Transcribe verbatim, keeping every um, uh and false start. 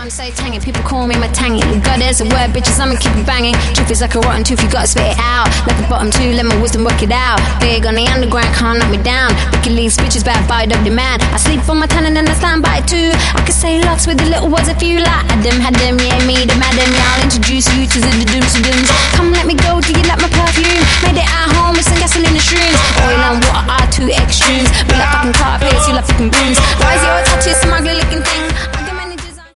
I'm so tangy, people call me my tangy. God, there's a word, bitches, I'ma keep it banging. Truth is like a rotten tooth, you gotta spit it out. Like a bottom two, let my wisdom work it out. Big on the underground, can't knock me down. Wicked leaves, bitches, bad bite up the man. I sleep for my tan and then I stand by it too. I could say lots with the little words if you like. Adam, had them, yeah, me, the madam. Yeah, I'll introduce you to the dooms and dooms. Come let me go, do you like my perfume? Made it at home with some gas